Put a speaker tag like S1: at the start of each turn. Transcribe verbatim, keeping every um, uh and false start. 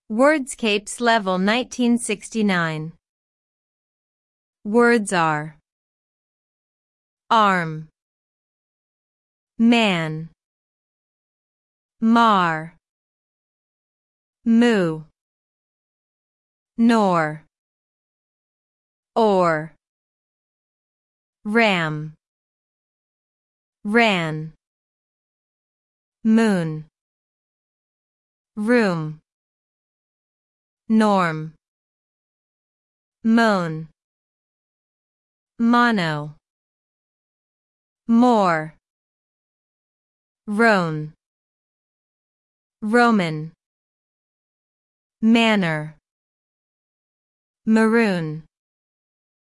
S1: Wordscapes Level nineteen sixty-nine. Words are arm, man, mar, moo, nor, or, ram, ran, moon, room, norm, moan, mono, more, roan, Roman, manner, maroon.